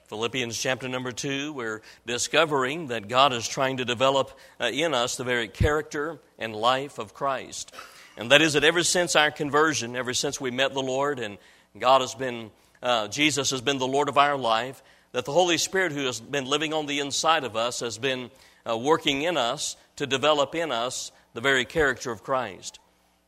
Philippians chapter number 2, we're discovering that God is trying to develop in us the very character and life of Christ. And that is that ever since our conversion, ever since we met the Lord and Jesus has been the Lord of our life, that the Holy Spirit who has been living on the inside of us has been working in us to develop in us the very character of Christ.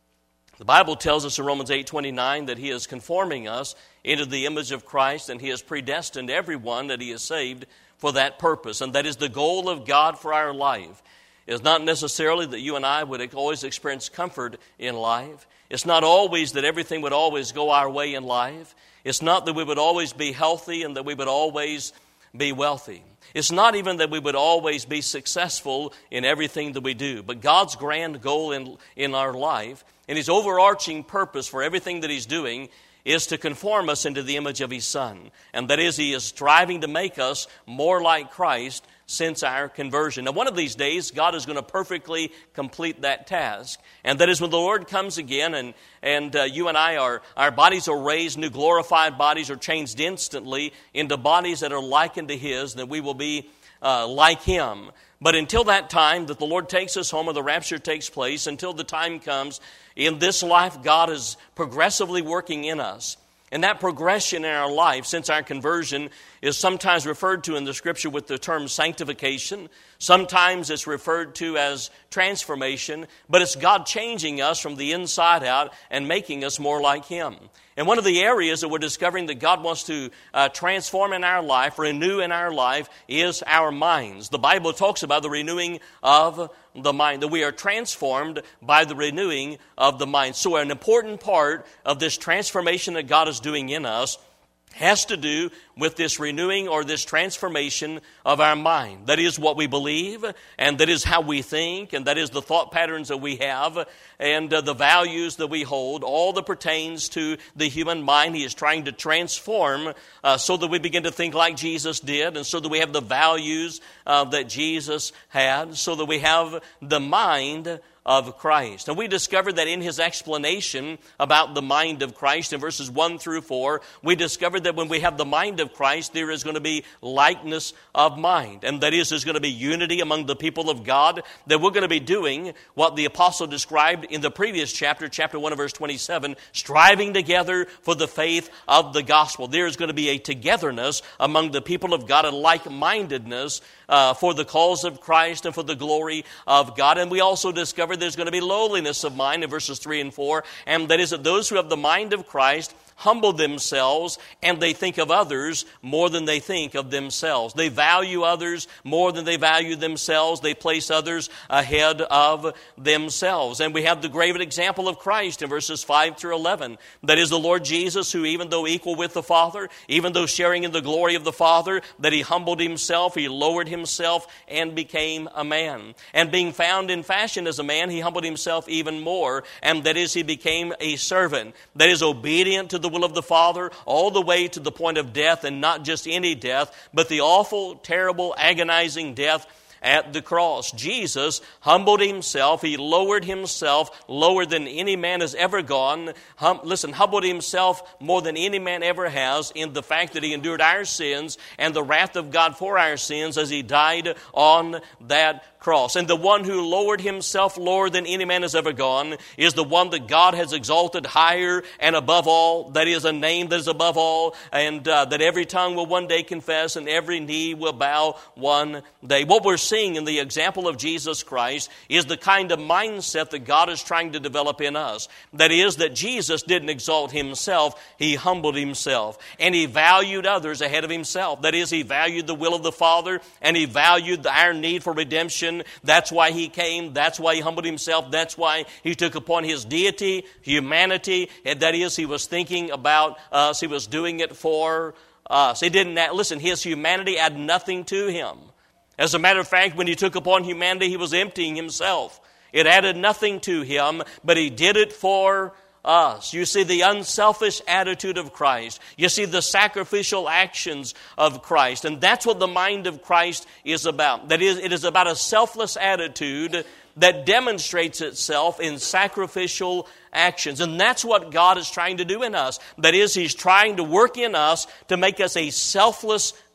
The Bible tells us in Romans 8:29 that He is conforming us into the image of Christ, and He has predestined everyone that He has saved for that purpose. And that is the goal of God for our life. It is not necessarily that you and I would always experience comfort in life. It's not always that everything would always go our way in life. It's not that we would always be healthy and that we would always be wealthy. It's not even that we would always be successful in everything that we do. But God's grand goal in our life and His overarching purpose for everything that He's doing is to conform us into the image of His Son. And that is, He is striving to make us more like Christ since our conversion. Now, one of these days, God is going to perfectly complete that task. And that is when the Lord comes again and you and I, our bodies are raised, new glorified bodies are changed instantly into bodies that are like unto His, that we will be like Him. But until that time that the Lord takes us home or the rapture takes place, until the time comes, in this life God is progressively working in us. And that progression in our life since our conversion is sometimes referred to in the Scripture with the term sanctification. Sometimes it's referred to as transformation. But it's God changing us from the inside out and making us more like Him. And one of the areas that we're discovering that God wants to transform in our life, renew in our life, is our minds. The Bible talks about the renewing of the mind, that we are transformed by the renewing of the mind. So an important part of this transformation that God is doing in us has to do with this renewing or this transformation of our mind. That is what we believe, and that is how we think, and that is the thought patterns that we have, and the values that we hold. All that pertains to the human mind, He is trying to transform so that we begin to think like Jesus did, and so that we have the values that Jesus had, so that we have the mind of Christ. And we discovered that in His explanation about the mind of Christ in verses 1 through 4, we discovered that when we have the mind of Christ, there is going to be likeness of mind. And that is, there's going to be unity among the people of God, that we're going to be doing what the apostle described in the previous chapter 1 verse 27, striving together for the faith of the gospel. There is going to be a togetherness among the people of God, a like-mindedness for the cause of Christ and for the glory of God. And we also discovered there's going to be lowliness of mind in verses 3 and 4, and that is that those who have the mind of Christ humble themselves, and they think of others more than they think of themselves. They value others more than they value themselves. They place others ahead of themselves. And we have the great example of Christ in verses 5 through 11. That is the Lord Jesus, who even though equal with the Father, even though sharing in the glory of the Father, that He humbled Himself, He lowered Himself, and became a man. And being found in fashion as a man, He humbled Himself even more, and that is, He became a servant. That is, obedient to the will of the Father, all the way to the point of death, and not just any death, but the awful, terrible, agonizing death at the cross. Jesus humbled Himself. He lowered Himself lower than any man has ever gone. Humbled Himself more than any man ever has in the fact that He endured our sins and the wrath of God for our sins as He died on that cross. And the one who lowered Himself lower than any man has ever gone is the one that God has exalted higher and above all. That is a name that is above all, and that every tongue will one day confess and every knee will bow one day. What we're seeing in the example of Jesus Christ is the kind of mindset that God is trying to develop in us. That is, that Jesus didn't exalt Himself, He humbled Himself, and He valued others ahead of Himself. That is, He valued the will of the Father, and He valued our need for redemption. That's why He came. That's why He humbled Himself. That's why He took upon His deity, humanity. And that is, He was thinking about us. He was doing it for us. He didn't, listen, His humanity had nothing to Him. As a matter of fact, when He took upon humanity, He was emptying Himself. It added nothing to Him, but He did it for us. You see the unselfish attitude of Christ. You see the sacrificial actions of Christ. And that's what the mind of Christ is about. That is, it is about a selfless attitude that demonstrates itself in sacrificial actions. And that's what God is trying to do in us. That is, He's trying to work in us to make us a selfless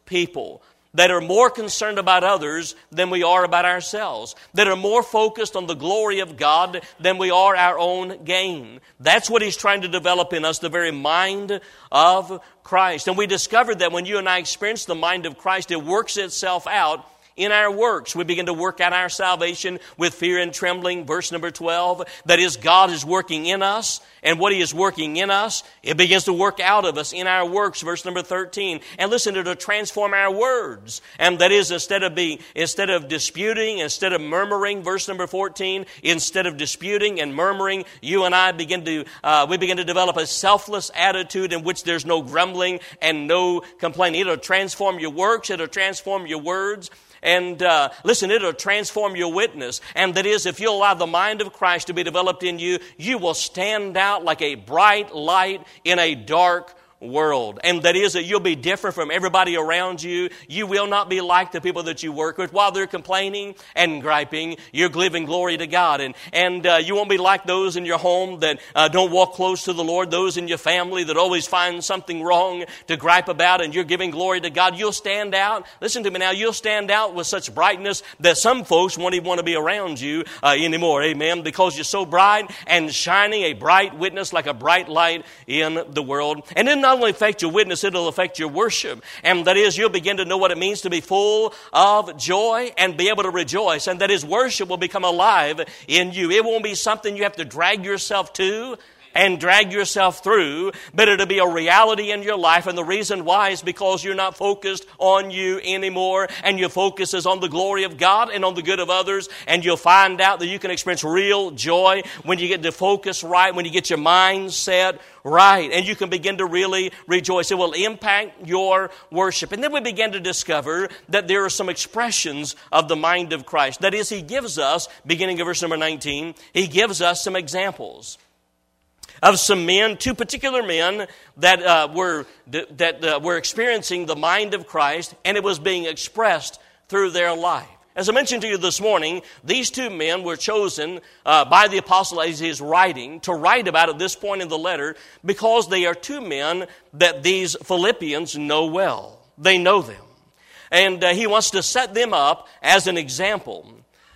people that are more concerned about others than we are about ourselves, that are more focused on the glory of God than we are our own gain. That's what He's trying to develop in us, the very mind of Christ. And we discovered that when you and I experience the mind of Christ, it works itself out in our works. We begin to work out our salvation with fear and trembling. Verse number 12, that is, God is working in us, and what He is working in us, it begins to work out of us in our works. Verse number 13, and listen, it'll transform our words. And that is, instead of disputing, instead of murmuring, verse number 14, instead of disputing and murmuring, you and I begin to develop a selfless attitude in which there's no grumbling and no complaining. It'll transform your works, it'll transform your words. And listen, it'll transform your witness. And that is, if you allow the mind of Christ to be developed in you, you will stand out like a bright light in a dark world. And that is that you'll be different from everybody around you. You will not be like the people that you work with. While they're complaining and griping, you're giving glory to God. And you won't be like those in your home that don't walk close to the Lord, those in your family that always find something wrong to gripe about, and you're giving glory to God. You'll stand out. Listen to me now. You'll stand out with such brightness that some folks won't even want to be around you anymore. Amen. Because you're so bright and shining, a bright witness like a bright light in the world. And then not only affect your witness, it'll affect your worship. And that is, you'll begin to know what it means to be full of joy and be able to rejoice. And that is, worship will become alive in you. It won't be something you have to drag yourself to and drag yourself through, but it'll be a reality in your life. And the reason why is because you're not focused on you anymore, and your focus is on the glory of God and on the good of others. And you'll find out that you can experience real joy when you get the focus right, when you get your mind set right, and you can begin to really rejoice. It will impact your worship. And then we begin to discover that there are some expressions of the mind of Christ. That is, He gives us, beginning of verse number 19, He gives us some examples of some men, two particular men that were experiencing the mind of Christ, and it was being expressed through their life. As I mentioned to you this morning, these two men were chosen by the apostle as he is writing to write about at this point in the letter, because they are two men that these Philippians know well. They know them. And he wants to set them up as an example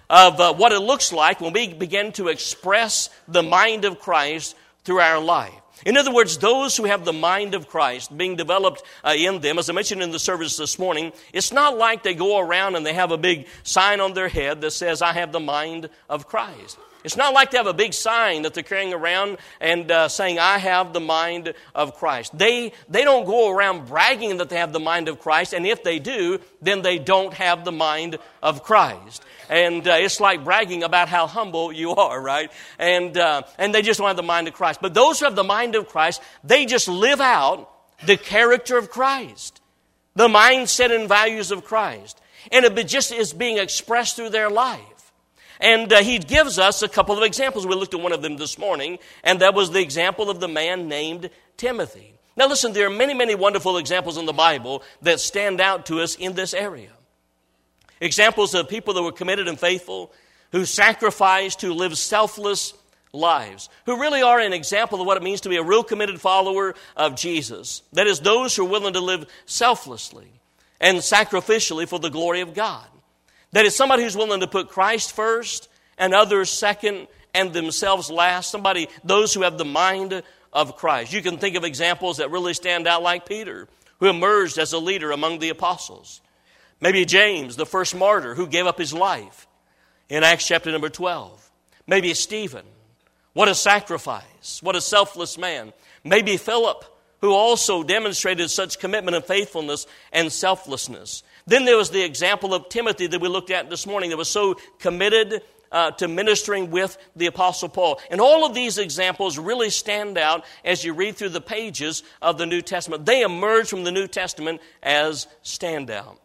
of what it looks like when we begin to express the mind of Christ through our life. In other words, those who have the mind of Christ being developed in them, as I mentioned in the service this morning, it's not like they go around and they have a big sign on their head that says, I have the mind of Christ. It's not like they have a big sign that they're carrying around and saying, I have the mind of Christ. They don't go around bragging that they have the mind of Christ, and if they do, then they don't have the mind of Christ. And it's like bragging about how humble you are, right? And they just don't have the mind of Christ. But those who have the mind of Christ, they just live out the character of Christ, the mindset and values of Christ. And it just is being expressed through their life. And he gives us a couple of examples. We looked at one of them this morning, and that was the example of the man named Timothy. Now listen, there are many, many wonderful examples in the Bible that stand out to us in this area. Examples of people that were committed and faithful, who sacrificed, who lived selfless lives, who really are an example of what it means to be a real committed follower of Jesus. That is, those who are willing to live selflessly and sacrificially for the glory of God. That is, somebody who's willing to put Christ first and others second and themselves last. Those who have the mind of Christ. You can think of examples that really stand out, like Peter, who emerged as a leader among the apostles. Maybe James, the first martyr, who gave up his life in Acts chapter number 12. Maybe Stephen. What a sacrifice. What a selfless man. Maybe Philip, who also demonstrated such commitment and faithfulness and selflessness. Then there was the example of Timothy that we looked at this morning that was so committed to ministering with the Apostle Paul. And all of these examples really stand out as you read through the pages of the New Testament. They emerge from the New Testament as standout.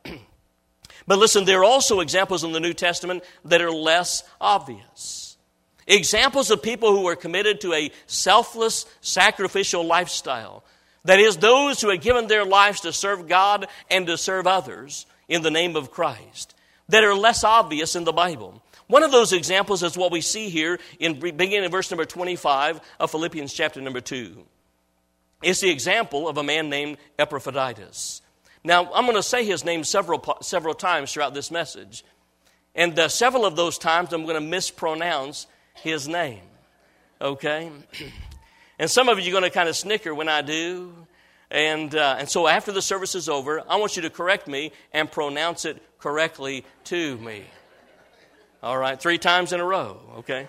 But listen, there are also examples in the New Testament that are less obvious. Examples of people who are committed to a selfless, sacrificial lifestyle. That is, those who have given their lives to serve God and to serve others in the name of Christ, that are less obvious in the Bible. One of those examples is what we see here beginning in verse number 25 of Philippians chapter number 2. It's the example of a man named Epaphroditus. Now, I'm going to say his name several times throughout this message. And several of those times I'm going to mispronounce his name. Okay? And some of you are going to kind of snicker when I do. And so after the service is over, I want you to correct me and pronounce it correctly to me. All right? 3 times in a row. Okay?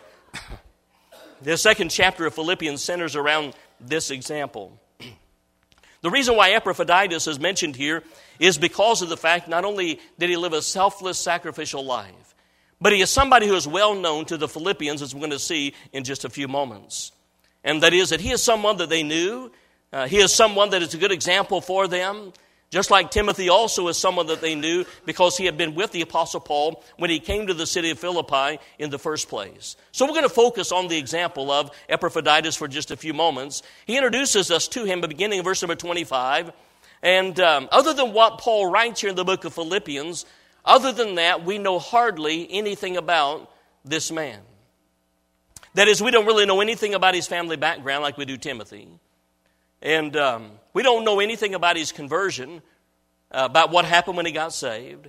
The second chapter of Philippians centers around this example. The reason why Epaphroditus is mentioned here is because of the fact not only did he live a selfless, sacrificial life, but he is somebody who is well known to the Philippians, as we're going to see in just a few moments. And that is that he is someone that they knew. He is someone that is a good example for them. Just like Timothy also is someone that they knew because he had been with the Apostle Paul when he came to the city of Philippi in the first place. So we're going to focus on the example of Epaphroditus for just a few moments. He introduces us to him beginning in verse number 25. And other than what Paul writes here in the book of Philippians, other than that, we know hardly anything about this man. That is, we don't really know anything about his family background like we do Timothy. And we don't know anything about his conversion, about what happened when he got saved.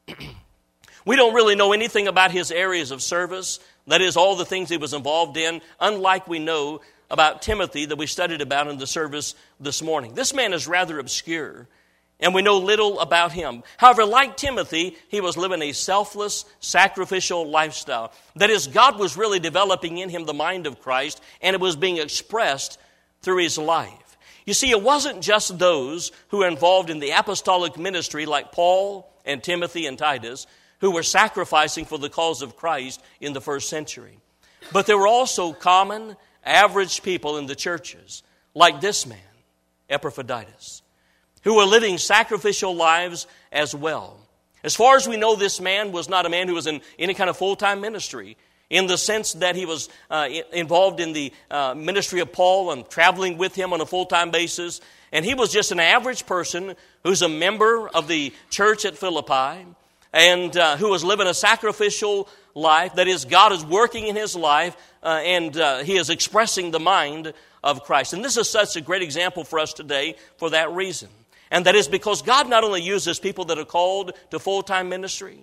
We don't really know anything about his areas of service, that is, all the things he was involved in, unlike we know about Timothy that we studied about in the service this morning. This man is rather obscure, and we know little about him. However, like Timothy, he was living a selfless, sacrificial lifestyle. That is, God was really developing in him the mind of Christ, and it was being expressed through his life. You see, it wasn't just those who were involved in the apostolic ministry like Paul and Timothy and Titus who were sacrificing for the cause of Christ in the first century. But there were also common, average people in the churches like this man, Epaphroditus, who were living sacrificial lives as well. As far as we know, this man was not a man who was in any kind of full-time ministry, in the sense that he was involved in the ministry of Paul and traveling with him on a full-time basis. And he was just an average person who's a member of the church at Philippi and who was living a sacrificial life. That is, God is working in his life and he is expressing the mind of Christ. And this is such a great example for us today for that reason. And that is because God not only uses people that are called to full-time ministry,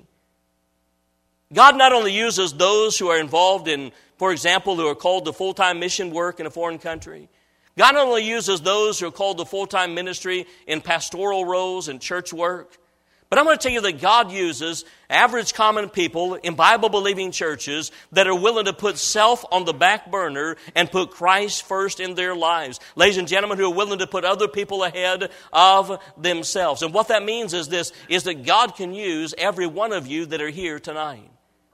God not only uses those who are involved in, for example, who are called to full-time mission work in a foreign country. God not only uses those who are called to full-time ministry in pastoral roles and church work, but I'm going to tell you that God uses average common people in Bible-believing churches that are willing to put self on the back burner and put Christ first in their lives. Ladies and gentlemen, who are willing to put other people ahead of themselves. And what that means is this, is that God can use every one of you that are here tonight.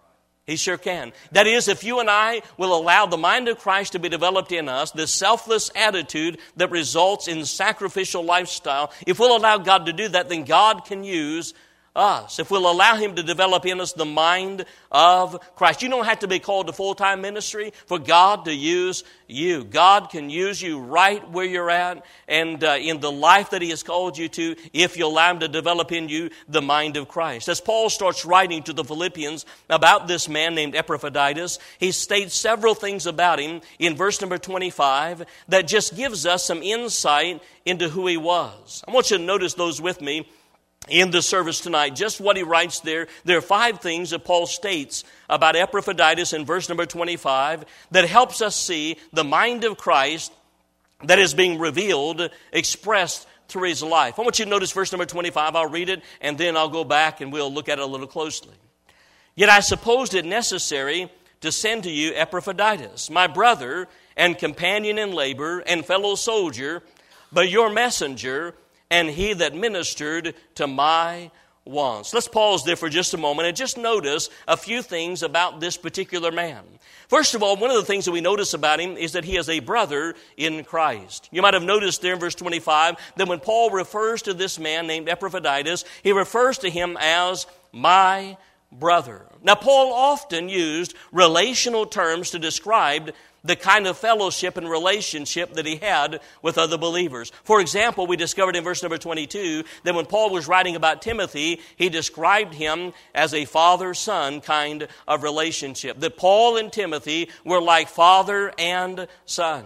He sure can. That is, if you and I will allow the mind of Christ to be developed in us, this selfless attitude that results in sacrificial lifestyle, if we'll allow God to do that, then God can use us. If we'll allow him to develop in us the mind of Christ. You don't have to be called to full-time ministry for God to use you. God can use you right where you're at and in the life that he has called you to if you allow him to develop in you the mind of Christ. As Paul starts writing to the Philippians about this man named Epaphroditus, he states several things about him in verse number 25 that just gives us some insight into who he was. I want you to notice those with me in the service tonight, just what he writes there. There are 5 things that Paul states about Epaphroditus in verse number 25 that helps us see the mind of Christ that is being revealed, expressed through his life. I want you to notice verse number 25. I'll read it, and then I'll go back and we'll look at it a little closely. Yet I supposed it necessary to send to you Epaphroditus, my brother and companion in labor and fellow soldier, but your messenger and he that ministered to my wants. Let's pause there for just a moment and just notice a few things about this particular man. First of all, one of the things that we notice about him is that he is a brother in Christ. You might have noticed there in verse 25 that when Paul refers to this man named Epaphroditus, he refers to him as my brother. Now, Paul often used relational terms to describe the kind of fellowship and relationship that he had with other believers. For example, we discovered in verse number 22 that when Paul was writing about Timothy, he described him as a father-son kind of relationship. That Paul and Timothy were like father and son.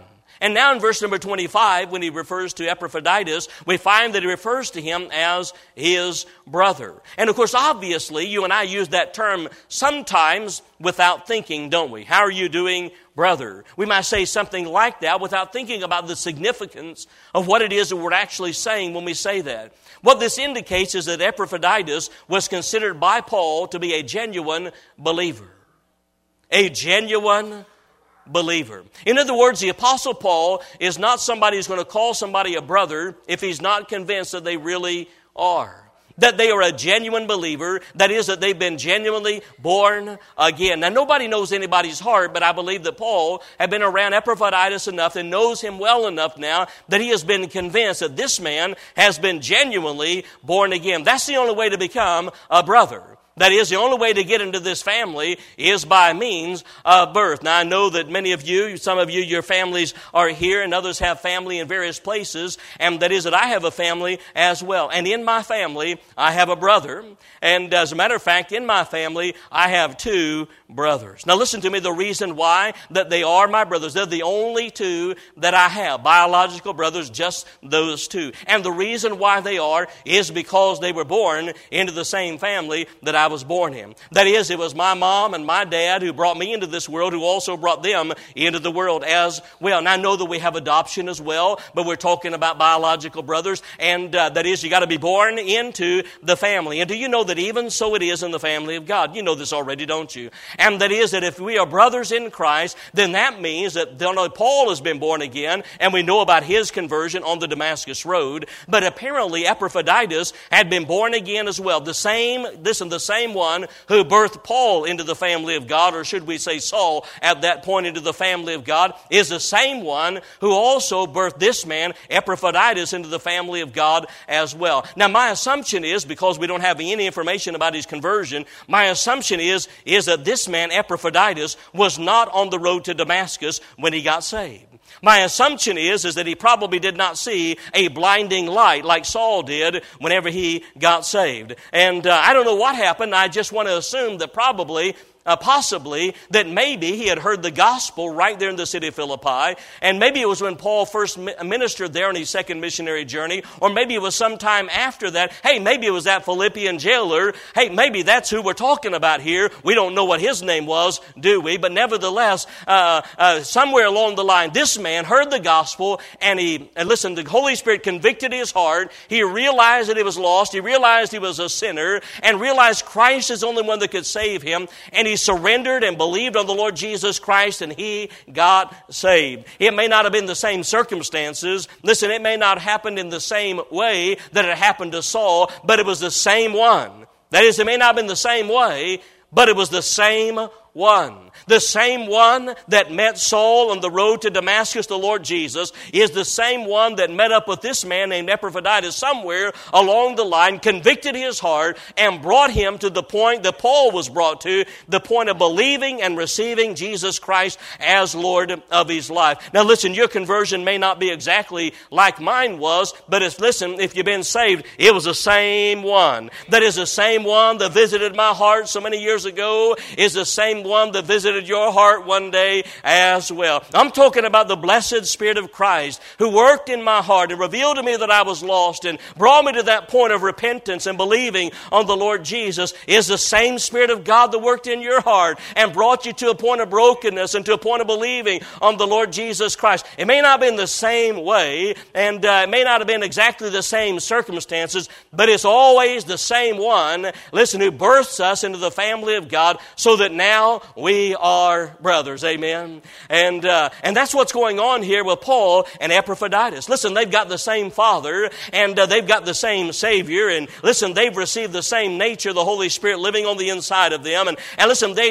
And now in verse number 25, when he refers to Epaphroditus, we find that he refers to him as his brother. And of course, obviously, you and I use that term sometimes without thinking, don't we? How are you doing, brother? We might say something like that without thinking about the significance of what it is that we're actually saying when we say that. What this indicates is that Epaphroditus was considered by Paul to be a genuine believer. A genuine believer. In other words, the Apostle Paul is not somebody who's going to call somebody a brother if he's not convinced that they really are. That they are a genuine believer. That is, that they've been genuinely born again. Now, nobody knows anybody's heart, but I believe that Paul had been around Epaphroditus enough and knows him well enough now that he has been convinced that this man has been genuinely born again. That's the only way to become a brother. That is, the only way to get into this family is by means of birth. Now, I know that many of you, some of you, your families are here, and others have family in various places, and that is that I have a family as well. And in my family, I have a brother, and as a matter of fact, in my family, I have two brothers. Now, listen to me, the reason why that they are my brothers, they're the only two that I have, biological brothers, just those two. And the reason why they are is because they were born into the same family that I was born in. That is, it was my mom and my dad who brought me into this world, who also brought them into the world as well. And I know that we have adoption as well, but we're talking about biological brothers, and that is, you got to be born into the family. And do you know that even so it is in the family of God? You know this already, don't you? And that is that if we are brothers in Christ, then that means that not only Paul has been born again, and we know about his conversion on the Damascus Road, but apparently Epaphroditus had been born again as well. The same one who birthed Paul into the family of God, or should we say Saul at that point into the family of God, is the same one who also birthed this man, Epaphroditus, into the family of God as well. Now, my assumption is, because we don't have any information about his conversion, my assumption is that this man, Epaphroditus, was not on the road to Damascus when he got saved. My assumption is that he probably did not see a blinding light like Saul did whenever he got saved. And I don't know what happened. I just want to assume that possibly that maybe he had heard the gospel right there in the city of Philippi, and maybe it was when Paul first ministered there on his second missionary journey, or maybe it was sometime after that. Hey, maybe it was that Philippian jailer. Hey, maybe that's who we're talking about here. We don't know what his name was, do we? But nevertheless, somewhere along the line, this man heard the gospel, and listen, the Holy Spirit convicted his heart. He realized that he was lost. He realized he was a sinner, and realized Christ is the only one that could save him, and he surrendered and believed on the Lord Jesus Christ, and he got saved. It may not have been the same circumstances. Listen, it may not have happened in the same way that it happened to Saul, but it was the same one. That is, it may not have been the same way, but it was the same one. The same one that met Saul on the road to Damascus, the Lord Jesus, is the same one that met up with this man named Epaphroditus somewhere along the line, convicted his heart, and brought him to the point that Paul was brought to, the point of believing and receiving Jesus Christ as Lord of his life. Now listen, your conversion may not be exactly like mine was, but if you've been saved, it was the same one. That is the same one that visited my heart so many years ago, is the same one that visited your heart one day as well. I'm talking about the blessed Spirit of Christ who worked in my heart and revealed to me that I was lost and brought me to that point of repentance and believing on the Lord Jesus. Is the same Spirit of God that worked in your heart and brought you to a point of brokenness and to a point of believing on the Lord Jesus Christ. It may not have been the same way, and it may not have been exactly the same circumstances, but it's always the same one, listen, who births us into the family of God so that now we are brothers. Amen. And that's what's going on here with Paul and Epaphroditus. Listen, they've got the same Father, and they've got the same Savior, and listen, they've received the same nature, the Holy Spirit living on the inside of them. And listen, they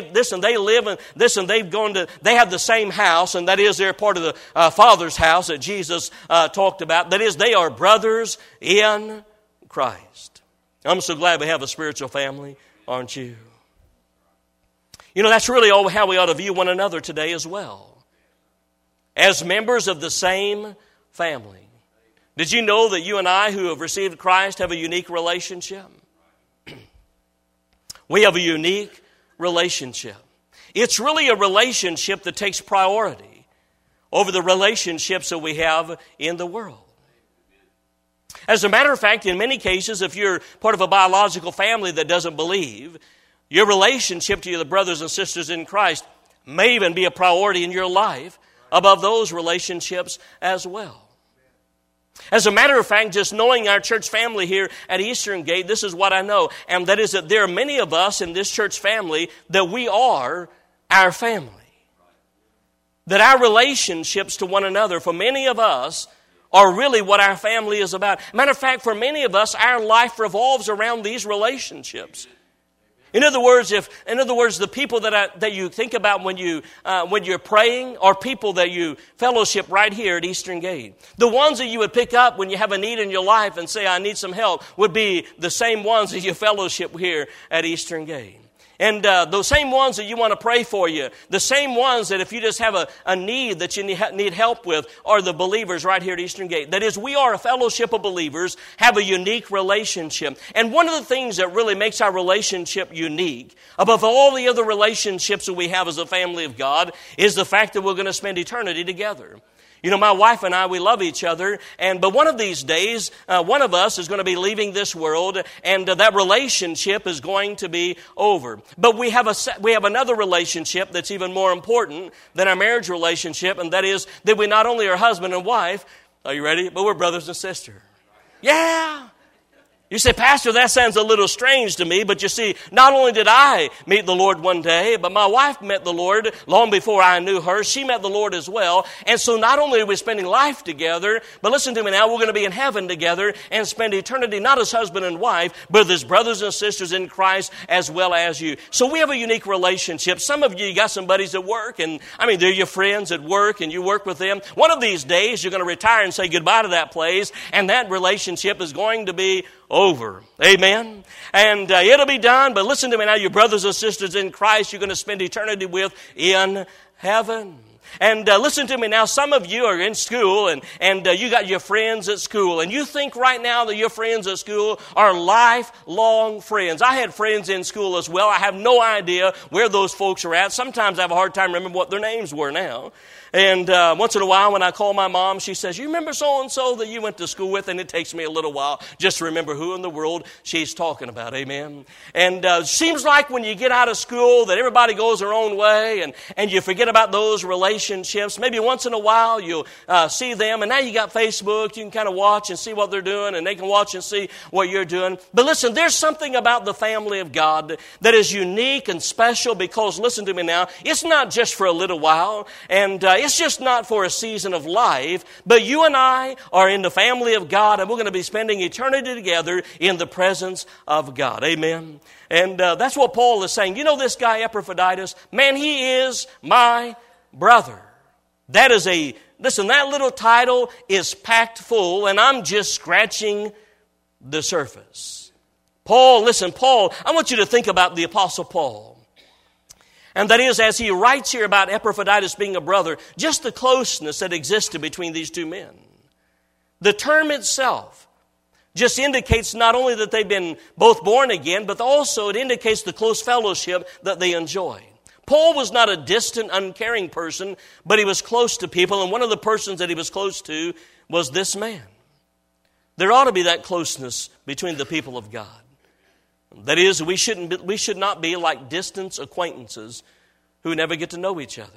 have the same house, and that is, they're part of the Father's house that Jesus talked about. That is, they are brothers in Christ. I'm so glad we have a spiritual family, aren't you? You know, that's really how we ought to view one another today as well. As members of the same family. Did you know that you and I who have received Christ have a unique relationship? We have a unique relationship. It's really a relationship that takes priority over the relationships that we have in the world. As a matter of fact, in many cases, if you're part of a biological family that doesn't believe, your relationship to the brothers and sisters in Christ may even be a priority in your life above those relationships as well. As a matter of fact, just knowing our church family here at Eastern Gate, this is what I know, and that is that there are many of us in this church family that we are our family. That our relationships to one another, for many of us, are really what our family is about. Matter of fact, for many of us, our life revolves around these relationships. In other words, the people that you think about when you're praying are people that you fellowship right here at Eastern Gate. The ones that you would pick up when you have a need in your life and say, I need some help, would be the same ones that you fellowship here at Eastern Gate. And those same ones that you want to pray for you, the same ones that if you just have a need that you need help with, are the believers right here at Eastern Gate. That is, we are a fellowship of believers, have a unique relationship. And one of the things that really makes our relationship unique, above all the other relationships that we have as a family of God, is the fact that we're going to spend eternity together. You know, my wife and I, we love each other, but one of these days, one of us is going to be leaving this world, and that relationship is going to be over. But we have another relationship that's even more important than our marriage relationship, and that is that we not only are husband and wife, are you ready? But we're brothers and sisters. Yeah! You say, Pastor, that sounds a little strange to me, but you see, not only did I meet the Lord one day, but my wife met the Lord long before I knew her. She met the Lord as well. And so not only are we spending life together, but listen to me now, we're going to be in heaven together and spend eternity not as husband and wife, but as brothers and sisters in Christ as well as you. So we have a unique relationship. Some of you got some buddies at work, and they're your friends at work, and you work with them. One of these days, you're going to retire and say goodbye to that place, and that relationship is going to be over. Amen. And it'll be done. But listen to me now, your brothers and sisters in Christ, you're going to spend eternity with in heaven. And listen to me now, some of you are in school and you got your friends at school. And you think right now that your friends at school are lifelong friends. I had friends in school as well. I have no idea where those folks are at. Sometimes I have a hard time remembering what their names were now. And once in a while when I call my mom, she says, you remember so-and-so that you went to school with? And it takes me a little while just to remember who in the world she's talking about. Amen. And seems like when you get out of school that everybody goes their own way and you forget about those relationships. Maybe once in a while you'll see them. And now you got Facebook. You can kind of watch and see what they're doing. And they can watch and see what you're doing. But listen, there's something about the family of God that is unique and special because, listen to me now, it's not just for a little while. And it's just not for a season of life, but you and I are in the family of God, and we're going to be spending eternity together in the presence of God. Amen. And that's what Paul is saying. You know this guy Epaphroditus? Man, he is my brother. That little title is packed full, and I'm just scratching the surface. Paul, I want you to think about the Apostle Paul. And that is, as he writes here about Epaphroditus being a brother, just the closeness that existed between these two men. The term itself just indicates not only that they've been both born again, but also it indicates the close fellowship that they enjoy. Paul was not a distant, uncaring person, but he was close to people, and one of the persons that he was close to was this man. There ought to be that closeness between the people of God. That is, we should not be like distant acquaintances who never get to know each other.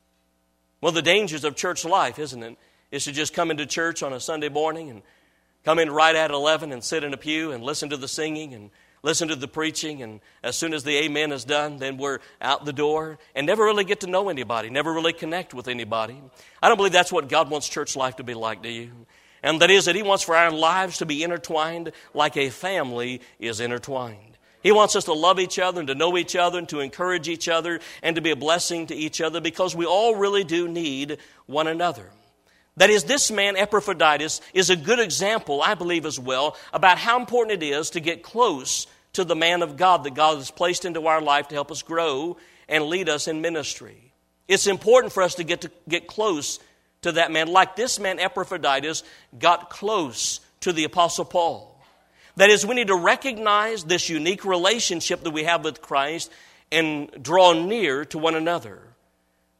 One of the dangers of church life, isn't it, is to just come into church on a Sunday morning and come in right at 11 and sit in a pew and listen to the singing and listen to the preaching, and as soon as the amen is done, then we're out the door and never really get to know anybody, never really connect with anybody. I don't believe that's what God wants church life to be like, do you? And that is that He wants for our lives to be intertwined like a family is intertwined. He wants us to love each other and to know each other and to encourage each other and to be a blessing to each other because we all really do need one another. That is, this man, Epaphroditus, is a good example, I believe as well, about how important it is to get close to the man of God that God has placed into our life to help us grow and lead us in ministry. It's important for us to get close to that man, like this man Epaphroditus got close to the Apostle Paul. That is, we need to recognize this unique relationship that we have with Christ and draw near to one another.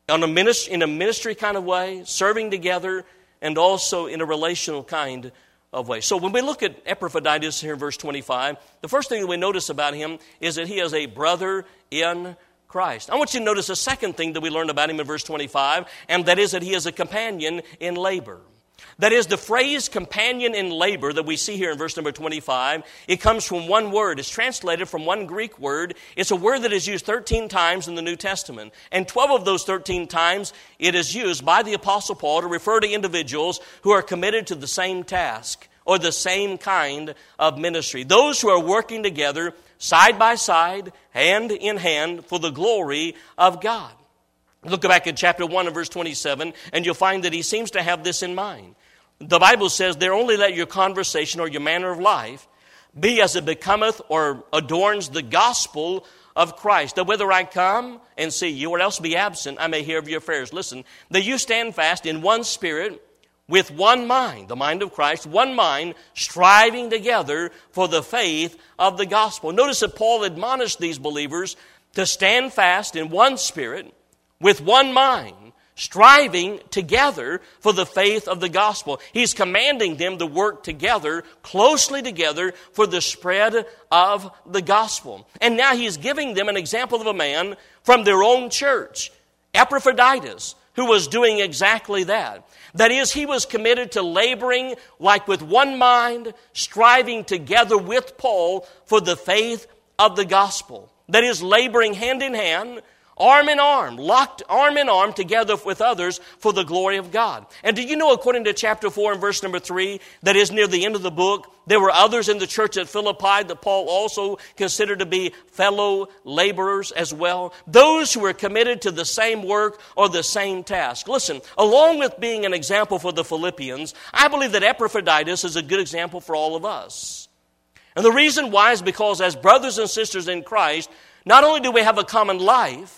in a ministry kind of way, serving together, and also in a relational kind of way. So when we look at Epaphroditus here in verse 25, the first thing that we notice about him is that he is a brother in Christ. I want you to notice a second thing that we learned about him in verse 25, and that is that he is a companion in labor. That is, the phrase companion in labor that we see here in verse number 25, it comes from one word. It's translated from one Greek word. It's a word that is used 13 times in the New Testament. And 12 of those 13 times it is used by the Apostle Paul to refer to individuals who are committed to the same task or the same kind of ministry. Those who are working together side by side, hand in hand, for the glory of God. Look back at chapter 1 and verse 27, and you'll find that he seems to have this in mind. The Bible says, "There only let your conversation or your manner of life be as it becometh or adorns the gospel of Christ. That whether I come and see you or else be absent, I may hear of your affairs." Listen, that you stand fast in one spirit, with one mind, the mind of Christ, one mind, striving together for the faith of the gospel. Notice that Paul admonished these believers to stand fast in one spirit, with one mind, striving together for the faith of the gospel. He's commanding them to work together, closely together, for the spread of the gospel. And now he's giving them an example of a man from their own church, Epaphroditus, who was doing exactly that. That is, he was committed to laboring like with one mind, striving together with Paul for the faith of the gospel. That is, laboring hand in hand, arm in arm, locked arm in arm together with others for the glory of God. And do you know, according to chapter 4 and verse number 3, that is near the end of the book, there were others in the church at Philippi that Paul also considered to be fellow laborers as well. Those who were committed to the same work or the same task. Listen, along with being an example for the Philippians, I believe that Epaphroditus is a good example for all of us. And the reason why is because as brothers and sisters in Christ, not only do we have a common life,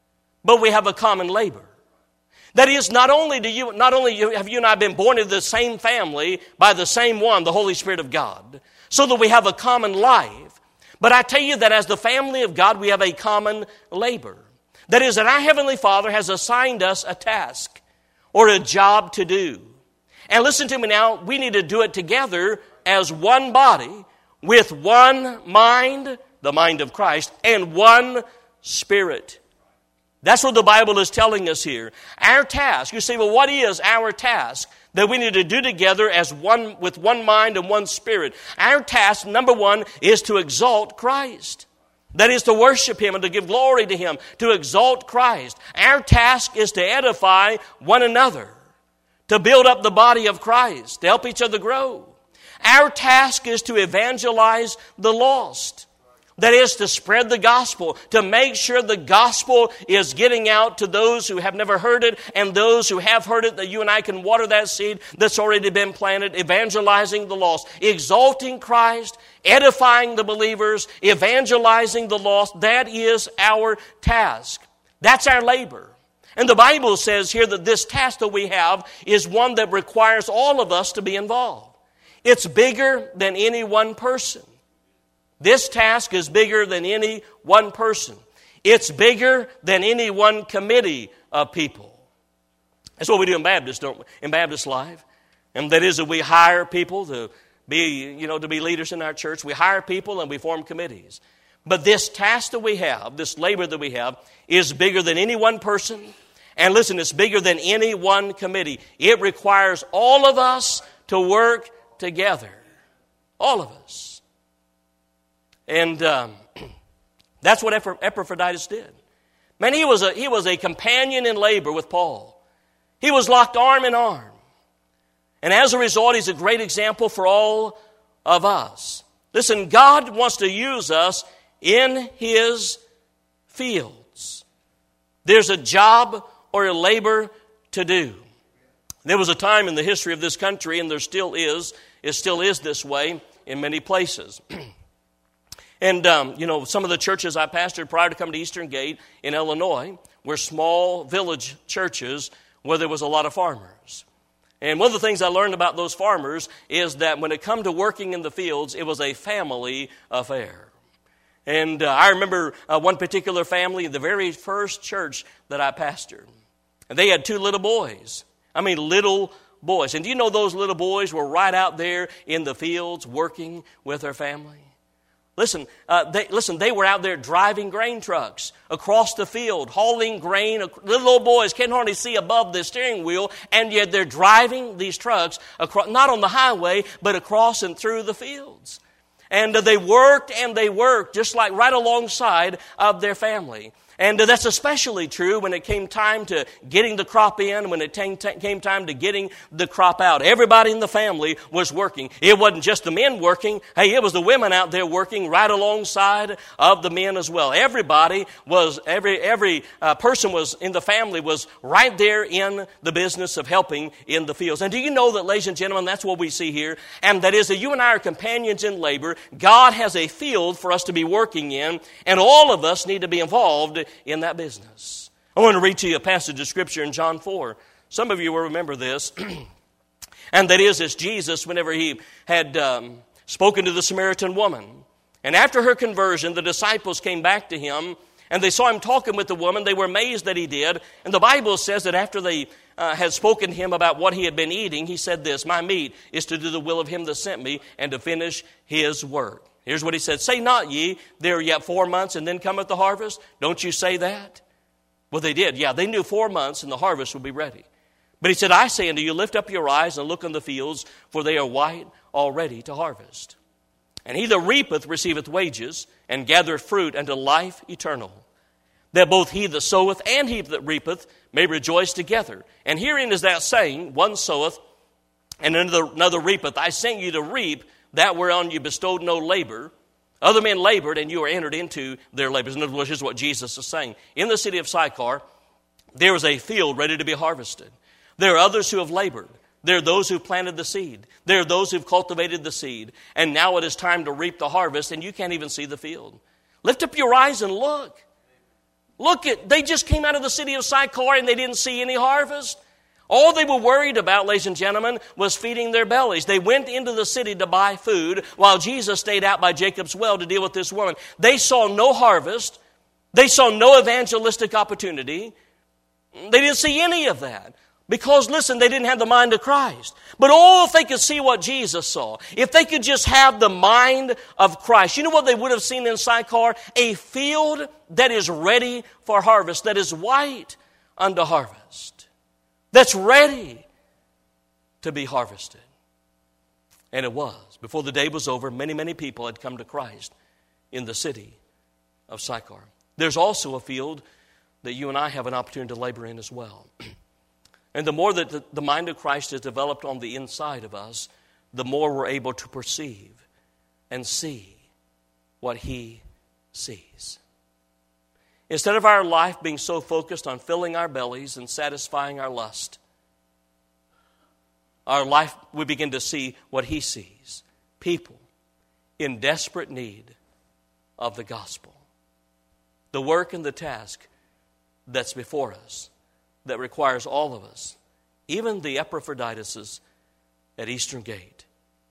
but we have a common labor. That is, not only have you and I been born into the same family by the same one, the Holy Spirit of God, so that we have a common life, but I tell you that as the family of God, we have a common labor. That is, that our Heavenly Father has assigned us a task or a job to do. And listen to me now, we need to do it together as one body, with one mind, the mind of Christ, and one spirit. That's what the Bible is telling us here. Our task, you say, well, what is our task that we need to do together as one, with one mind and one spirit? Our task, number one, is to exalt Christ. That is to worship Him and to give glory to Him, to exalt Christ. Our task is to edify one another, to build up the body of Christ, to help each other grow. Our task is to evangelize the lost. That is to spread the gospel, to make sure the gospel is getting out to those who have never heard it and those who have heard it, that you and I can water that seed that's already been planted, evangelizing the lost, exalting Christ, edifying the believers, evangelizing the lost. That is our task. That's our labor. And the Bible says here that this task that we have is one that requires all of us to be involved. It's bigger than any one person. This task is bigger than any one person. It's bigger than any one committee of people. That's what we do in Baptist, don't we? In Baptist life. And that is that we hire people to be leaders in our church. We hire people and we form committees. But this task that we have, this labor that we have, is bigger than any one person. And listen, it's bigger than any one committee. It requires all of us to work together. All of us. And that's what Epaphroditus did. Man, he was a companion in labor with Paul. He was locked arm in arm. And as a result, he's a great example for all of us. Listen, God wants to use us in His fields. There's a job or a labor to do. There was a time in the history of this country, and it still is this way in many places. And, some of the churches I pastored prior to coming to Eastern Gate in Illinois were small village churches where there was a lot of farmers. And one of the things I learned about those farmers is that when it come to working in the fields, it was a family affair. And I remember one particular family, the very first church that I pastored. And they had 2 little boys. I mean, little boys. And do you know those little boys were right out there in the fields working with their family? Listen, they were out there driving grain trucks across the field, hauling grain. Little old boys can't hardly see above the steering wheel, and yet they're driving these trucks across, not on the highway, but across and through the fields. And they worked, just like right alongside of their family. And that's especially true when it came time to getting the crop in, when it came time to getting the crop out. Everybody in the family was working. It wasn't just the men working. Hey, it was the women out there working right alongside of the men as well. Everybody was, every person was in the family was right there in the business of helping in the fields. And do you know that, ladies and gentlemen, that's what we see here? And that is that you and I are companions in labor. God has a field for us to be working in, and all of us need to be involved in that business. I want to read to you a passage of Scripture in John 4. Some of you will remember this. And that is, it's Jesus whenever he had spoken to the Samaritan woman. And after her conversion, the disciples came back to him, and they saw him talking with the woman. They were amazed that he did. And the Bible says that after they had spoken to him about what he had been eating, he said this, "My meat is to do the will of him that sent me and to finish his work." Here's what he said, "Say not ye, there are yet 4 months, and then cometh the harvest. Don't you say that?" Well, they did. Yeah, they knew 4 months, and the harvest would be ready. But he said, "I say unto you, lift up your eyes and look on the fields, for they are white already to harvest. And he that reapeth receiveth wages, and gathereth fruit unto life eternal, that both he that soweth and he that reapeth may rejoice together. And herein is that saying, one soweth, and another reapeth. I sent you to reap that whereon you bestowed no labor. Other men labored, and you are entered into their labors." In other words, here's what Jesus is saying. In the city of Sychar, there is a field ready to be harvested. There are others who have labored. There are those who planted the seed. There are those who've cultivated the seed. And now it is time to reap the harvest, and you can't even see the field. Lift up your eyes and look. They just came out of the city of Sychar, and they didn't see any harvest. All they were worried about, ladies and gentlemen, was feeding their bellies. They went into the city to buy food while Jesus stayed out by Jacob's well to deal with this woman. They saw no harvest. They saw no evangelistic opportunity. They didn't see any of that because, listen, they didn't have the mind of Christ. But if they could see what Jesus saw, if they could just have the mind of Christ, you know what they would have seen in Sychar? A field that is ready for harvest, that is white unto harvest. That's ready to be harvested. And it was. Before the day was over, many, many people had come to Christ in the city of Sychar. There's also a field that you and I have an opportunity to labor in as well. And the more that the mind of Christ is developed on the inside of us, the more we're able to perceive and see what He sees. Instead of our life being so focused on filling our bellies and satisfying our lust, our life, we begin to see what He sees. People in desperate need of the gospel. The work and the task that's before us that requires all of us, even the Epaphroditus at Eastern Gate,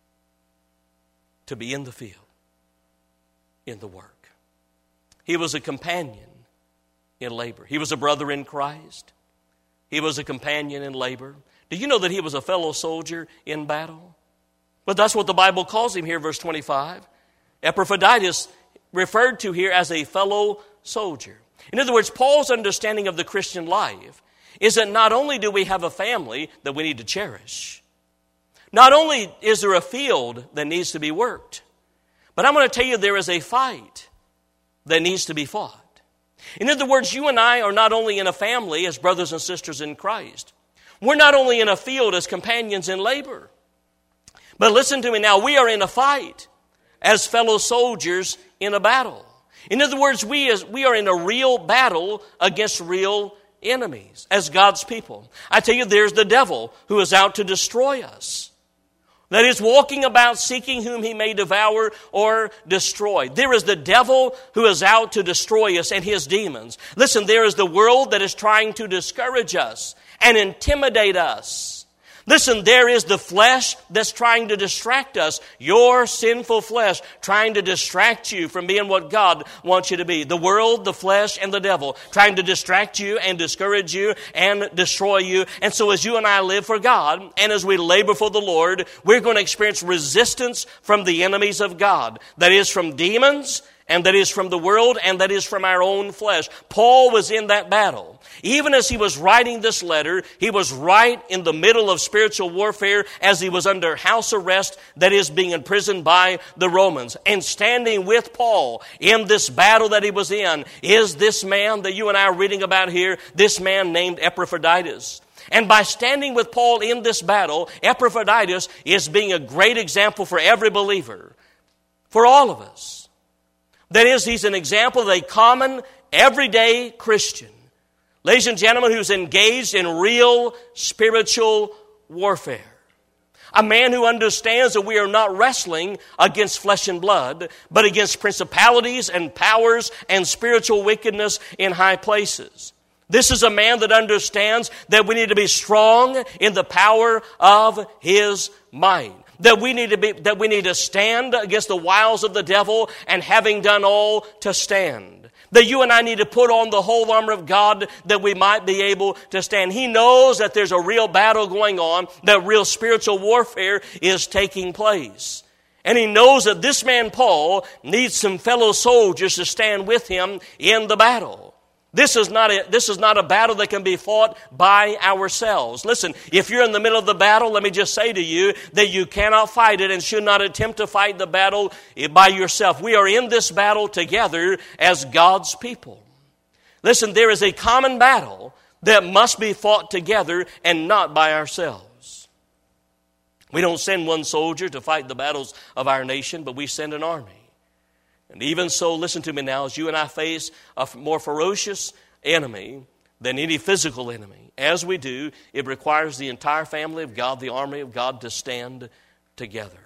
to be in the field, in the work. He was a companion in labor. He was a brother in Christ. He was a companion in labor. Do you know that he was a fellow soldier in battle? But that's what the Bible calls him here, verse 25. Epaphroditus referred to here as a fellow soldier. In other words, Paul's understanding of the Christian life is that not only do we have a family that we need to cherish, not only is there a field that needs to be worked, but I'm going to tell you there is a fight that needs to be fought. In other words, you and I are not only in a family as brothers and sisters in Christ. We're not only in a field as companions in labor. But listen to me now, we are in a fight as fellow soldiers in a battle. In other words, we are in a real battle against real enemies as God's people. I tell you, there's the devil who is out to destroy us. That is, walking about seeking whom he may devour or destroy. There is the devil who is out to destroy us and his demons. Listen, there is the world that is trying to discourage us and intimidate us. Listen, there is the flesh that's trying to distract us. Your sinful flesh trying to distract you from being what God wants you to be. The world, the flesh, and the devil trying to distract you and discourage you and destroy you. And so as you and I live for God and as we labor for the Lord, we're going to experience resistance from the enemies of God. That is from demons, and that is from the world, and that is from our own flesh. Paul was in that battle. Even as he was writing this letter, he was right in the middle of spiritual warfare as he was under house arrest, that is, being imprisoned by the Romans. And standing with Paul in this battle that he was in is this man that you and I are reading about here, this man named Epaphroditus. And by standing with Paul in this battle, Epaphroditus is being a great example for every believer, for all of us. That is, he's an example of a common, everyday Christian. Ladies and gentlemen, who's engaged in real spiritual warfare. A man who understands that we are not wrestling against flesh and blood, but against principalities and powers and spiritual wickedness in high places. This is a man that understands that we need to be strong in the power of his might. That we need to stand against the wiles of the devil, and having done all, to stand. That you and I need to put on the whole armor of God that we might be able to stand. He knows that there's a real battle going on, that real spiritual warfare is taking place. And he knows that this man Paul needs some fellow soldiers to stand with him in the battle. This is not a battle that can be fought by ourselves. Listen, if you're in the middle of the battle, let me just say to you that you cannot fight it and should not attempt to fight the battle by yourself. We are in this battle together as God's people. Listen, there is a common battle that must be fought together and not by ourselves. We don't send one soldier to fight the battles of our nation, but we send an army. And even so, listen to me now, as you and I face a more ferocious enemy than any physical enemy, as we do, it requires the entire family of God, the army of God, to stand together.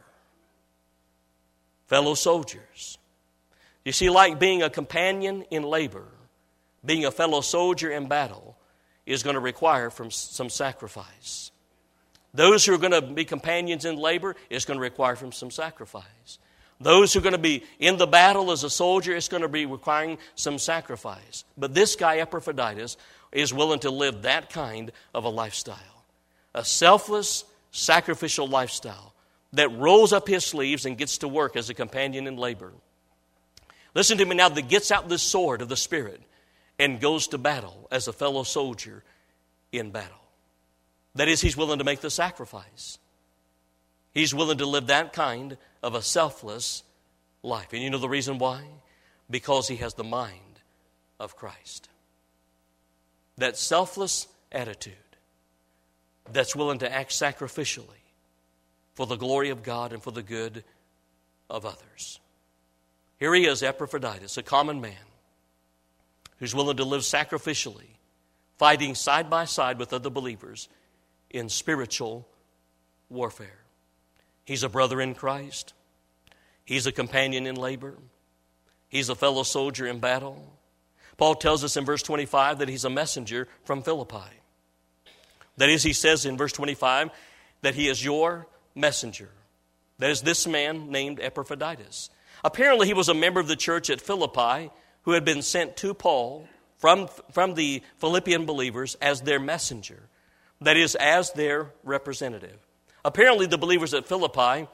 Fellow soldiers, you see, like being a companion in labor, being a fellow soldier in battle is going to require some sacrifice. Those who are going to be companions in labor is going to require some sacrifice. Those who are going to be in the battle as a soldier, it's going to be requiring some sacrifice. But this guy, Epaphroditus, is willing to live that kind of a lifestyle. A selfless, sacrificial lifestyle that rolls up his sleeves and gets to work as a companion in labor. Listen to me now, that gets out this sword of the Spirit and goes to battle as a fellow soldier in battle. That is, he's willing to make the sacrifice. He's willing to live that kind of a selfless life. And you know the reason why? Because he has the mind of Christ. That selfless attitude that's willing to act sacrificially for the glory of God and for the good of others. Here he is, Epaphroditus, a common man who's willing to live sacrificially, fighting side by side with other believers in spiritual warfare. He's a brother in Christ. He's a companion in labor. He's a fellow soldier in battle. Paul tells us in verse 25 that he's a messenger from Philippi. That is, he says in verse 25 that he is your messenger. That is this man named Epaphroditus. Apparently he was a member of the church at Philippi who had been sent to Paul from the Philippian believers as their messenger. That is, as their representative. Apparently, the believers at Philippi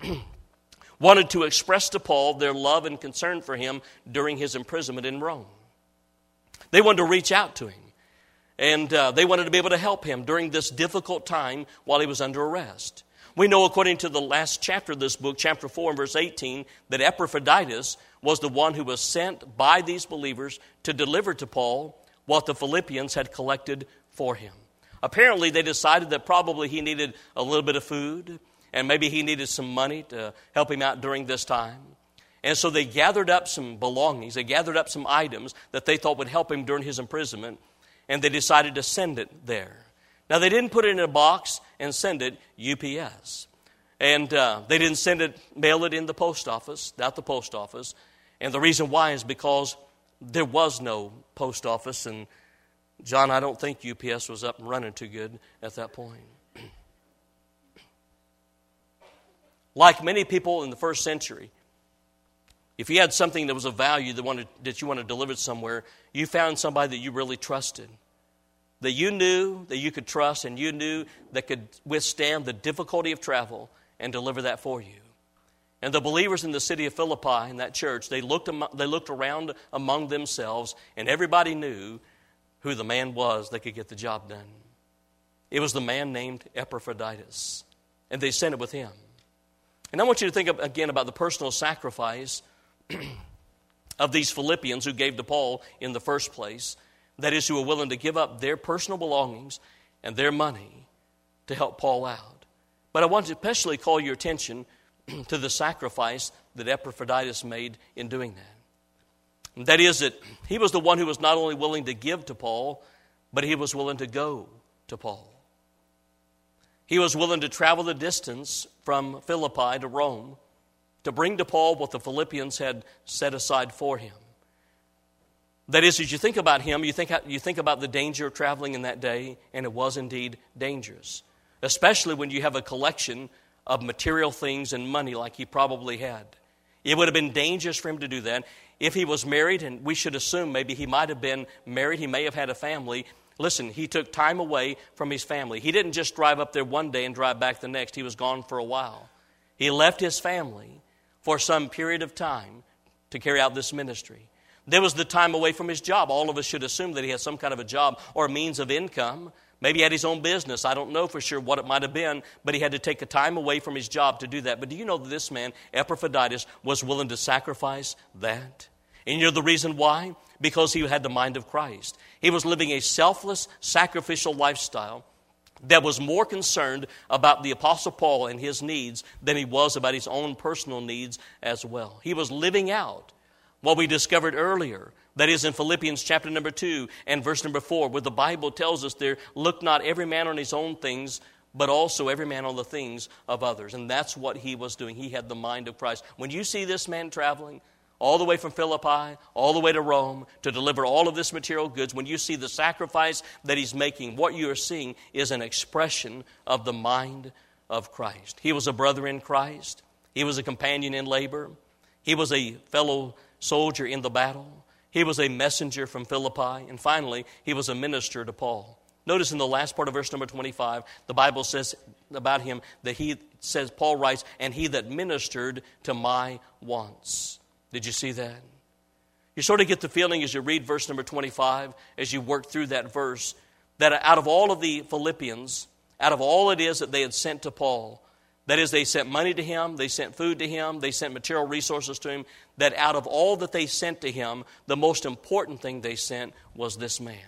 wanted to express to Paul their love and concern for him during his imprisonment in Rome. They wanted to reach out to him, and they wanted to be able to help him during this difficult time while he was under arrest. We know, according to the last chapter of this book, chapter 4 and verse 18, that Epaphroditus was the one who was sent by these believers to deliver to Paul what the Philippians had collected for him. Apparently, they decided that probably he needed a little bit of food, and maybe he needed some money to help him out during this time. And so they gathered up some belongings. They gathered up some items that they thought would help him during his imprisonment, and they decided to send it there. Now, they didn't put it in a box and send it UPS. And they didn't mail it in the post office, out the post office. And the reason why is because there was no post office, and John, I don't think UPS was up and running too good at that point. Like many people in the first century, if you had something that was of value that you wanted delivered somewhere, you found somebody that you really trusted, that you knew that you could trust, and you knew that could withstand the difficulty of travel and deliver that for you. And the believers in the city of Philippi, in that church, they looked around among themselves, and everybody knew who the man was that could get the job done. It was the man named Epaphroditus, and they sent it with him. And I want you to think again about the personal sacrifice of these Philippians who gave to Paul in the first place. That is, who were willing to give up their personal belongings and their money to help Paul out. But I want to especially call your attention to the sacrifice that Epaphroditus made in doing that. And that is that he was the one who was not only willing to give to Paul, but he was willing to go to Paul. He was willing to travel the distance from Philippi to Rome to bring to Paul what the Philippians had set aside for him. That is, as you think about him, you think about the danger of traveling in that day, and it was indeed dangerous, especially when you have a collection of material things and money like he probably had. It would have been dangerous for him to do that. If he was married, and we should assume maybe he might have been married, he may have had a family. Listen, he took time away from his family. He didn't just drive up there one day and drive back the next. He was gone for a while. He left his family for some period of time to carry out this ministry. There was the time away from his job. All of us should assume that he had some kind of a job or a means of income. Maybe he had his own business. I don't know for sure what it might have been, but he had to take a time away from his job to do that. But do you know that this man, Epaphroditus, was willing to sacrifice that? And you know the reason why? Because he had the mind of Christ. He was living a selfless, sacrificial lifestyle that was more concerned about the Apostle Paul and his needs than he was about his own personal needs as well. He was living out what we discovered earlier. That is in Philippians chapter number 2 and verse number 4, where the Bible tells us there, look not every man on his own things, but also every man on the things of others. And that's what he was doing. He had the mind of Christ. When you see this man traveling all the way from Philippi, all the way to Rome, to deliver all of this material goods, when you see the sacrifice that he's making, what you are seeing is an expression of the mind of Christ. He was a brother in Christ. He was a companion in labor. He was a fellow soldier in the battle. He was a messenger from Philippi. And finally, he was a minister to Paul. Notice in the last part of verse number 25, the Bible says about him that Paul writes, and he that ministered to my wants. Did you see that? You sort of get the feeling as you read verse number 25, as you work through that verse, that out of all of the Philippians, out of all it is that they had sent to Paul, that is, they sent money to him, they sent food to him, they sent material resources to him, that out of all that they sent to him, the most important thing they sent was this man,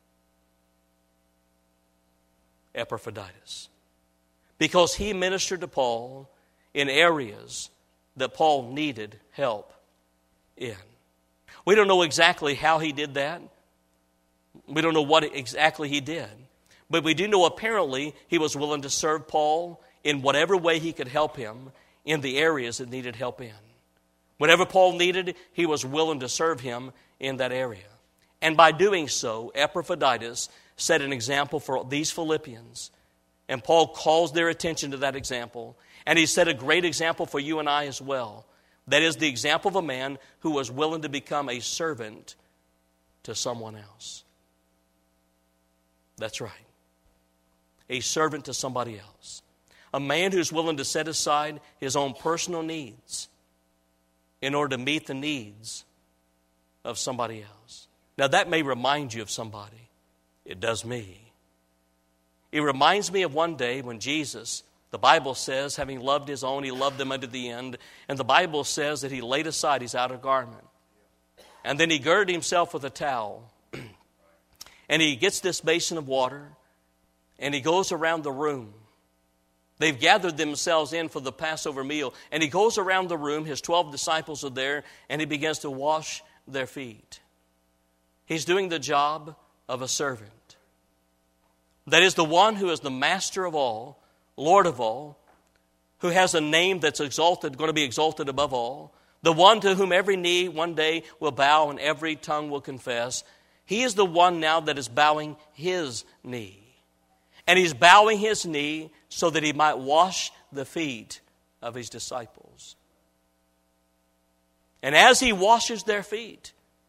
Epaphroditus. Because he ministered to Paul in areas that Paul needed help in. We don't know exactly how he did that. We don't know what exactly he did. But we do know apparently he was willing to serve Paul in whatever way he could help him in the areas that needed help in. Whatever Paul needed, he was willing to serve him in that area. And by doing so, Epaphroditus set an example for these Philippians. And Paul calls their attention to that example. And he set a great example for you and I as well. That is the example of a man who was willing to become a servant to someone else. That's right. A servant to somebody else. A man who's willing to set aside his own personal needs in order to meet the needs of somebody else. Now that may remind you of somebody. It does me. It reminds me of one day when Jesus, the Bible says, having loved his own, he loved them unto the end. And the Bible says that he laid aside his outer garment. And then he girded himself with a towel. And he gets this basin of water. And he goes around the room. They've gathered themselves in for the Passover meal. And he goes around the room. His 12 disciples are there. And he begins to wash their feet. He's doing the job of a servant. That is the one who is the master of all, Lord of all, who has a name that's exalted, going to be exalted above all. The one to whom every knee one day will bow and every tongue will confess. He is the one now that is bowing his knee. And he's bowing his knee so that he might wash the feet of His disciples. And as He washes their feet,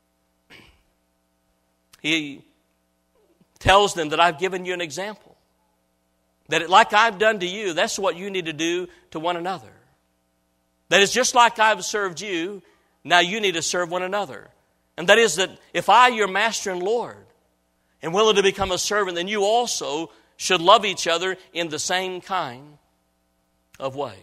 He tells them that I've given you an example. That like I've done to you, that's what you need to do to one another. That is just like I've served you, now you need to serve one another. And that is that if I, your master and Lord, am willing to become a servant, then you also should love each other in the same kind of way.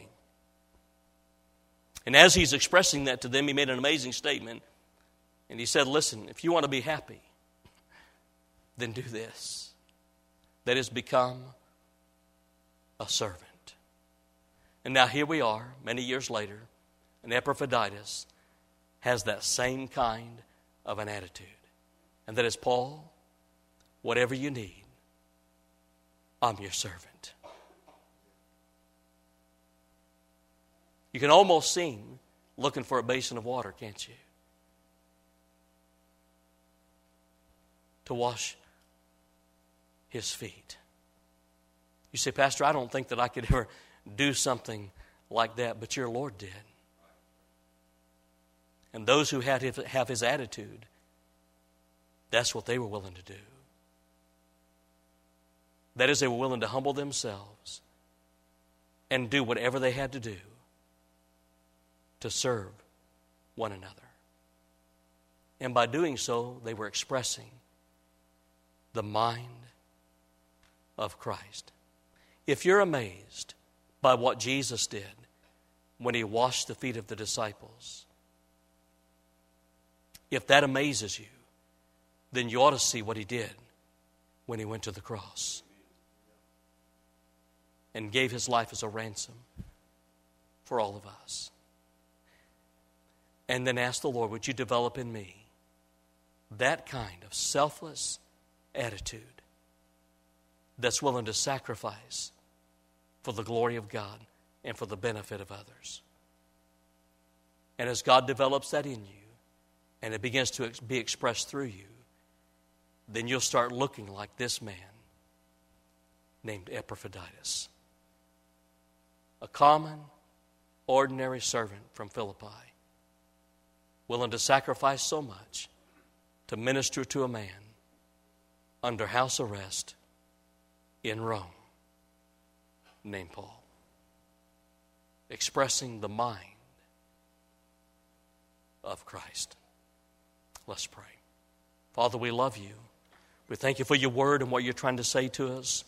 And as He's expressing that to them, He made an amazing statement. And He said, listen, if you want to be happy, then do this. That is, become a servant. And now here we are, many years later, and Epaphroditus has that same kind of an attitude. And that is, Paul, whatever you need, I'm your servant. You can almost see him looking for a basin of water, can't you? To wash his feet. You say, Pastor, I don't think that I could ever do something like that, but your Lord did. And those who have his attitude, that's what they were willing to do. That is, they were willing to humble themselves and do whatever they had to do to serve one another. And by doing so, they were expressing the mind of Christ. If you're amazed by what Jesus did when He washed the feet of the disciples, if that amazes you, then you ought to see what He did when He went to the cross and gave His life as a ransom for all of us. And then ask the Lord, would you develop in me that kind of selfless attitude that's willing to sacrifice for the glory of God and for the benefit of others. And as God develops that in you, and it begins to be expressed through you, then you'll start looking like this man named Epaphroditus. A common, ordinary servant from Philippi, willing to sacrifice so much to minister to a man under house arrest in Rome named Paul, expressing the mind of Christ. Let's pray. Father, we love you. We thank you for your word and what you're trying to say to us.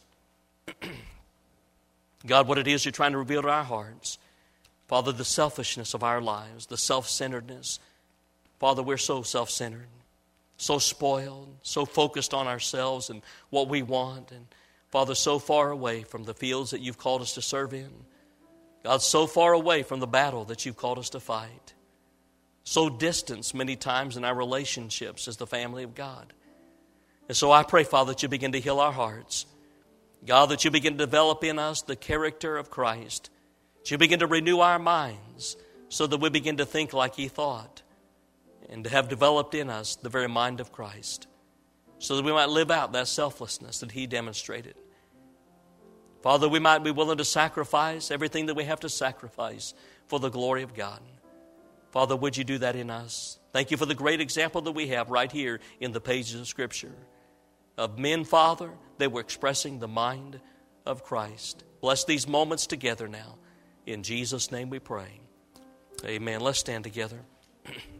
God, what it is you're trying to reveal to our hearts. Father, the selfishness of our lives, the self-centeredness. Father, we're so self-centered, so spoiled, so focused on ourselves and what we want. And Father, so far away from the fields that you've called us to serve in. God, so far away from the battle that you've called us to fight. So distant many times in our relationships as the family of God. And so I pray, Father, that you begin to heal our hearts. God, that you begin to develop in us the character of Christ. That you begin to renew our minds so that we begin to think like He thought. And to have developed in us the very mind of Christ. So that we might live out that selflessness that He demonstrated. Father, we might be willing to sacrifice everything that we have to sacrifice for the glory of God. Father, would you do that in us? Thank you for the great example that we have right here in the pages of Scripture. Of men, Father, they were expressing the mind of Christ. Bless these moments together now. In Jesus' name we pray. Amen. Let's stand together.